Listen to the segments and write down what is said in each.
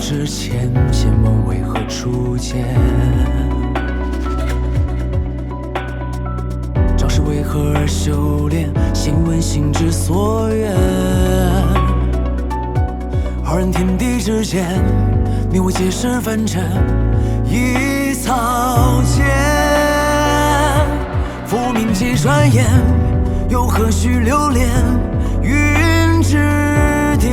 之前，先问为何初见？朝时为何而修炼？先问心之所愿。二人天地之间，你我皆是凡尘，一草间。浮名即转眼，又何须留恋云之巅？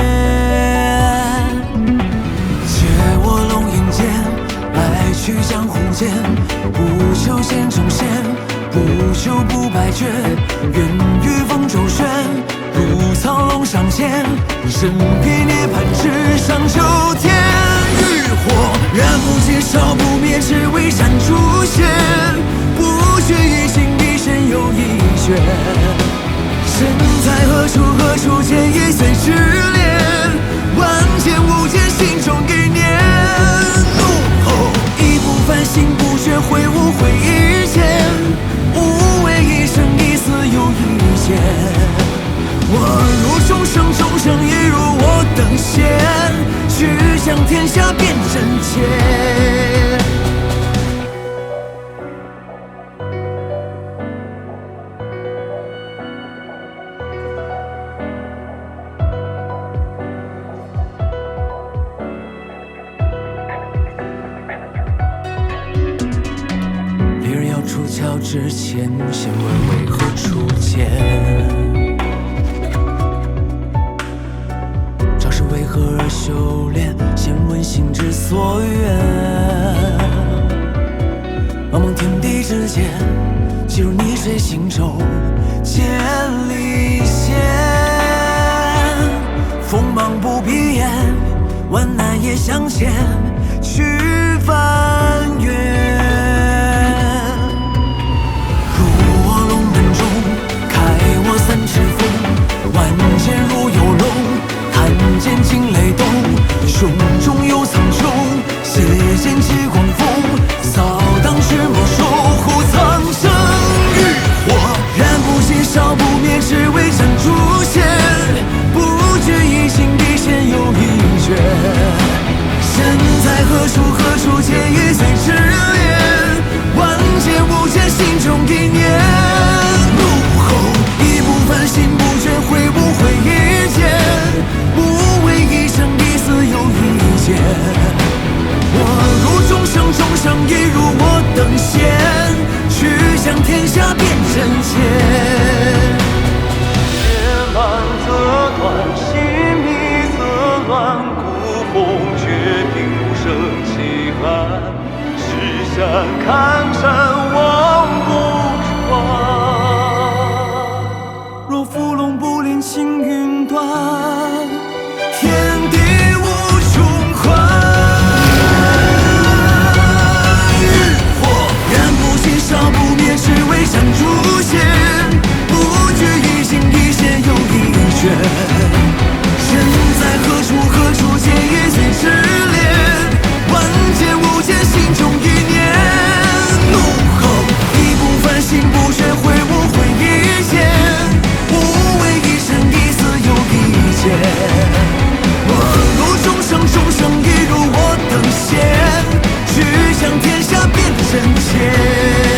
借我龙吟间，来去江湖间，不求仙中仙，不求不败绝，愿与风周旋，如苍龙上前，身披涅槃直上九天。欲火燃不尽，烧不灭，只为斩诛仙，不觉一心一身有一绝。身在何处何处见，一岁之恋，万劫无间，心中一念。怒吼一不凡，心不绝，挥无悔一剑，无为一生一死有一劫。我如众生，众生亦如我等闲，去向天下辨真切。离人要出鞘之前，先问为何初见？朝时为何而修炼？先问心之所愿。茫茫天地之间，即如逆水行舟，千里线。锋芒不闭眼，万难也相牵，去翻越。三尺风，万剑如游龙，弹剑惊雷动，胸中有苍穹，血剑激狂风，扫荡赤魔，守护苍生。欲火燃不尽，烧不灭，只为斩诛仙，不觉一心一线有一绝。身在何处何处见，一岁之恋，万劫无间，心中一念。心不绝，挥不挥一剑，无为一生一死有一劫。我如众生，众生亦如我等闲，去向天下辨真切。 夜阑则断，心迷则乱，古风决定无声凄寒。石山看山望不穿。 若伏龙不恋青云端，天地无穷宽。欲火燃不尽，烧不灭，只为斩诛仙，不觉一心一线有一绝。身在何处何处见，一岁之恋，万劫无间，心中一念。怒吼一不凡，心不绝，挥无悔一剑，我如众生，众生亦如我等闲，去向天下辨真切。